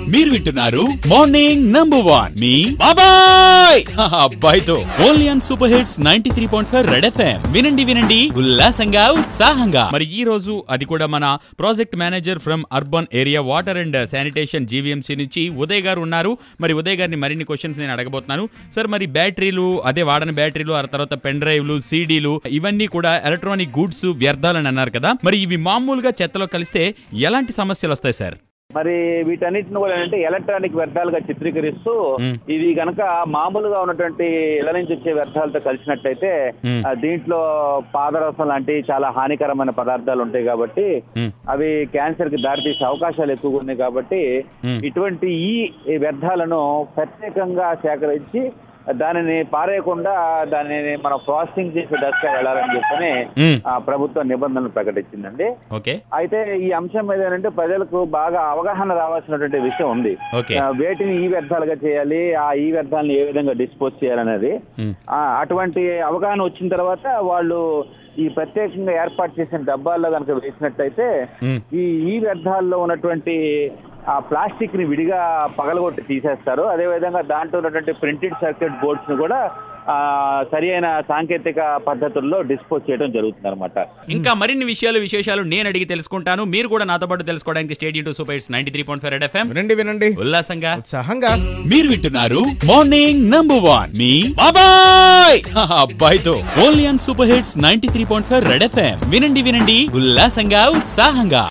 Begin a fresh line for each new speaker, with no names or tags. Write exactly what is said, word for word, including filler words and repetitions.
మీరు వింటున్నారు morning number one మీ బాబాయ్ అబ్బాయితో only on super hits ninety three point five red FM. వినండి వినండి ఉల్లాసంగా ఉత్సాహంగా.
మరి ఈ రోజు అది కూడా మన project manager from urban area water and sanitation GVMC నుంచి ఉదయ్ గారు ఉన్నారు. మరి ఉదయ్ గారిని మరిన్ని క్వశ్చన్స్ నేను అడగబోతున్నాను. సార్, మరి బ్యాటరీలు, అదే వాడని బ్యాటరీలు, ఆ తర్వాత పెన్ డ్రైవ్లు, సీడీలు, ఇవన్నీ కూడా ఎలక్ట్రానిక్ గూడ్స్ వ్యర్థాలని అన్నారు కదా. మరి ఇవి మామూలుగా చెత్తలో కలిస్తే ఎలాంటి సమస్యలు వస్తాయి సార్?
మరి వీటన్నిటిని కూడా అంటే ఎలక్ట్రానిక్ వ్యర్థాలుగా చిత్రీకరిస్తూ ఇది గనక మామూలుగా ఉన్నటువంటి ఇళ్ల నుంచి వచ్చే వ్యర్థాలతో కలిసినట్టయితే దీంట్లో పాదరసం లాంటి చాలా హానికరమైన పదార్థాలు ఉంటాయి కాబట్టి అవి క్యాన్సర్ కి దారితీసే అవకాశాలు ఎక్కువగా ఉన్నాయి. కాబట్టి ఇటువంటి ఈ వ్యర్థాలను ప్రత్యేకంగా సేకరించి దానిని పారేయకుండా దానిని మనం ప్రాసెసింగ్ చేసే దశగా వెళ్ళాలని చెప్పని ప్రభుత్వం నిబంధనలు ప్రకటించిందండి. అయితే ఈ అంశం మీద ఏంటంటే ప్రజలకు బాగా అవగాహన రావాల్సినటువంటి విషయం ఉంది. వేటిని ఈ వ్యర్థాలుగా చేయాలి, ఆ ఈ వ్యర్థాలను ఏ విధంగా డిస్పోజ్ చేయాలనేది అటువంటి అవగాహన వచ్చిన తర్వాత వాళ్ళు ఈ ప్రత్యేకంగా ఏర్పాటు చేసిన డబ్బాల్లో కనుక వేసినట్టయితే ఈ ఈ వ్యర్థాల్లో ఉన్నటువంటి ఆ ప్లాస్టిక్ ని విడిగా పగలగొట్టి తీసేస్తారు. అదేవిధంగా దాంట్లో ఉన్నటువంటి ప్రింటెడ్ సర్క్యూట్ బోర్డ్స్ ని కూడా సరి అయిన సాంకేతిక పద్ధతుల్లో డిస్పోజ్ చేయడం జరుగుతుంది అనమాట.
ఇంకా మరిన్ని విషయాలు విశేషాలు నేను అడిగి తెలుసుకుంటాను. మీరు కూడా నాతో పాటు తెలుసుకోవడానికి stadium to super hits ninety three point five red FM. వినండి వినండి ఉల్లాసంగా ఉత్సాహంగా.
మీరు వింటున్నారు మార్నింగ్ నంబర్ వన్ మీ బాబాయ్ అబ్బాయితో only on super hits ninety three point five red FM. వినండి వినండి ఉల్లాసంగా ఉత్సాహంగా.